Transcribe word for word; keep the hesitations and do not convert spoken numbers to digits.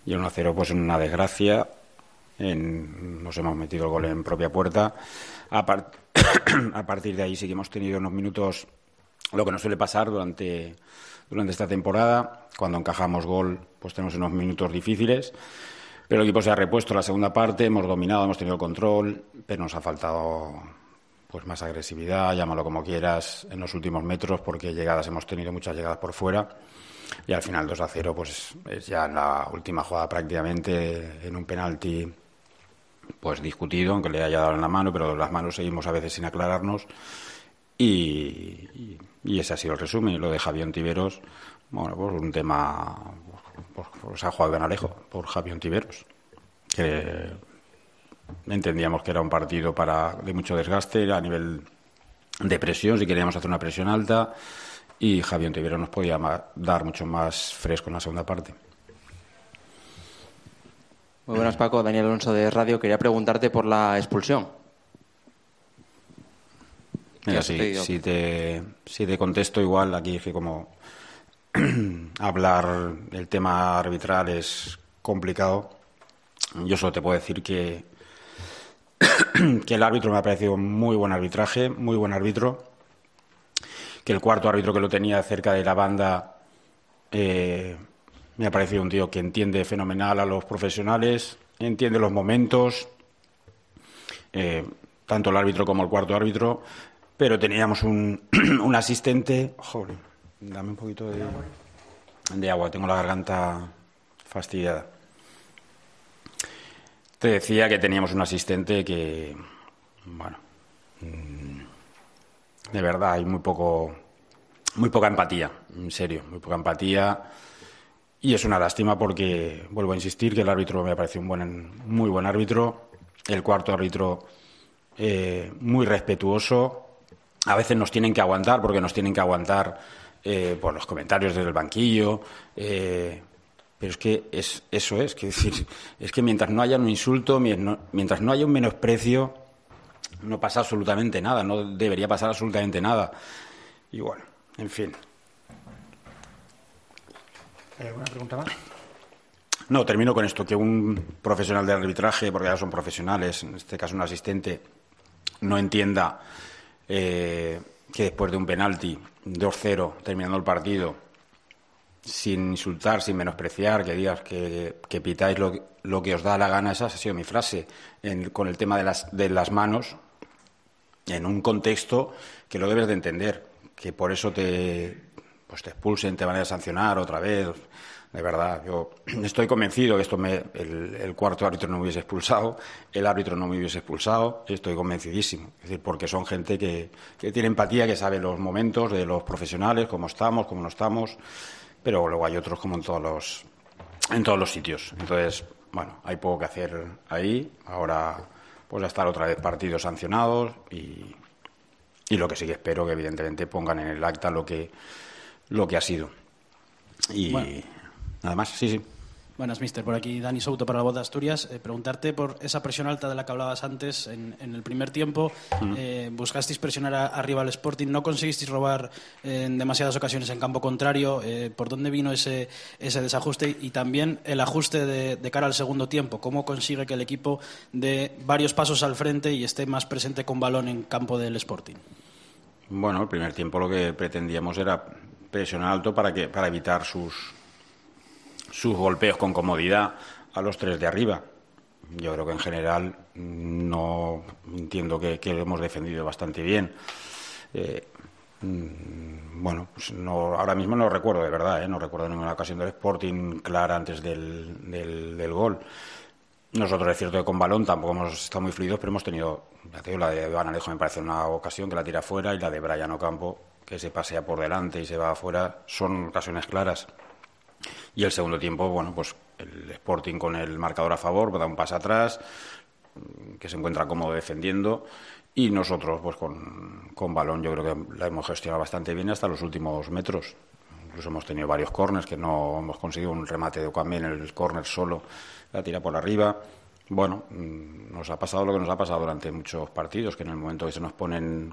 y el uno a cero pues en una desgracia. En, nos hemos metido el gol en propia puerta. A, par a partir de ahí sí que hemos tenido unos minutos, lo que nos suele pasar durante, durante esta temporada. Cuando encajamos gol, pues tenemos unos minutos difíciles. Pero el equipo se ha repuesto en la segunda parte, hemos dominado, hemos tenido control, pero nos ha faltado pues más agresividad, llámalo como quieras, en los últimos metros, porque llegadas hemos tenido muchas llegadas por fuera. Y al final dos a cero pues es ya en la última jugada prácticamente, en un penalti pues discutido, aunque le haya dado en la mano, pero las manos seguimos a veces sin aclararnos. Y, y, y ese ha sido el resumen. Y lo de Javi Ontiveros, bueno, pues un tema, pues, pues se ha jugado bien Alejo por Javi Ontiveros, que entendíamos que era un partido para de mucho desgaste a nivel de presión, si queríamos hacer una presión alta, y Javi Ontiveros nos podía dar mucho más fresco en la segunda parte. Muy buenas, Paco. Daniel Alonso de Radio. Quería preguntarte por la expulsión. Mira, si, si, te, si te contesto igual, aquí que como hablar del tema arbitral es complicado, yo solo te puedo decir que, que el árbitro me ha parecido muy buen arbitraje, muy buen árbitro, que el cuarto árbitro que lo tenía cerca de la banda eh, me ha parecido un tío que entiende fenomenal a los profesionales, entiende los momentos, eh, tanto el árbitro como el cuarto árbitro. Pero teníamos un, un asistente... Joder, dame un poquito de, de agua, tengo la garganta fastidiada. Te decía que teníamos un asistente que, bueno, de verdad hay muy poco, muy poca empatía, en serio, muy poca empatía. Y es una lástima porque, vuelvo a insistir, que el árbitro me parece un buen, muy buen árbitro. El cuarto árbitro, eh, muy respetuoso. A veces nos tienen que aguantar, porque nos tienen que aguantar eh, por los comentarios desde el banquillo, eh, pero es que es, eso es, que decir, es que mientras no haya un insulto, mientras no haya un menosprecio, no pasa absolutamente nada, no debería pasar absolutamente nada. Y bueno, en fin. ¿Alguna pregunta más? No, termino con esto, que un profesional del arbitraje, porque ya son profesionales, en este caso un asistente, no entienda Eh, que después de un penalti dos cero terminando el partido, sin insultar, sin menospreciar, que digas que, que pitáis lo, lo que os da la gana, esa ha sido mi frase, en, con el tema de las, de las manos, en un contexto que lo debes de entender, que por eso te, pues te expulsen, te van a sancionar otra vez. De verdad, yo estoy convencido que esto me, el, el cuarto árbitro no me hubiese expulsado, el árbitro no me hubiese expulsado, estoy convencidísimo. Es decir, porque son gente que, que tiene empatía, que sabe los momentos de los profesionales, cómo estamos, cómo no estamos, pero luego hay otros como en todos los, en todos los sitios. Entonces, bueno, hay poco que hacer ahí. Ahora, pues ya estar otra vez partidos sancionados y, y lo que sí que espero que evidentemente pongan en el acta lo que, lo que ha sido. Y... Bueno. Nada más, sí, sí. Buenas, mister. Por aquí Dani Souto para la Voz de Asturias. Eh, preguntarte por esa presión alta de la que hablabas antes en, en el primer tiempo. Uh-huh. eh, buscasteis presionar a, arriba al Sporting, no conseguisteis robar eh, en demasiadas ocasiones en campo contrario. Eh, ¿Por dónde vino ese, ese desajuste? Y también el ajuste de, de cara al segundo tiempo. ¿Cómo consigue que el equipo dé varios pasos al frente y esté más presente con balón en campo del Sporting? Bueno, el primer tiempo lo que pretendíamos era presionar alto para, que, para evitar sus... sus golpeos con comodidad a los tres de arriba. Yo creo que en general no entiendo que, que lo hemos defendido bastante bien. Eh, bueno, pues no, ahora mismo no recuerdo de verdad, ¿eh? No recuerdo ninguna ocasión del Sporting clara antes del, del, del gol. Nosotros es cierto que con balón tampoco hemos estado muy fluidos, pero hemos tenido, ya te digo, la de Iván Alejo me parece una ocasión que la tira fuera, y la de Brian Ocampo que se pasea por delante y se va afuera, son ocasiones claras. Y el segundo tiempo, bueno, pues el Sporting con el marcador a favor, da un paso atrás, que se encuentra cómodo defendiendo, y nosotros pues con, con balón yo creo que la hemos gestionado bastante bien hasta los últimos metros. Incluso hemos tenido varios córners que no hemos conseguido un remate de Ocampo en el córner solo, la tira por arriba. Bueno, nos ha pasado lo que nos ha pasado durante muchos partidos, que en el momento que se nos ponen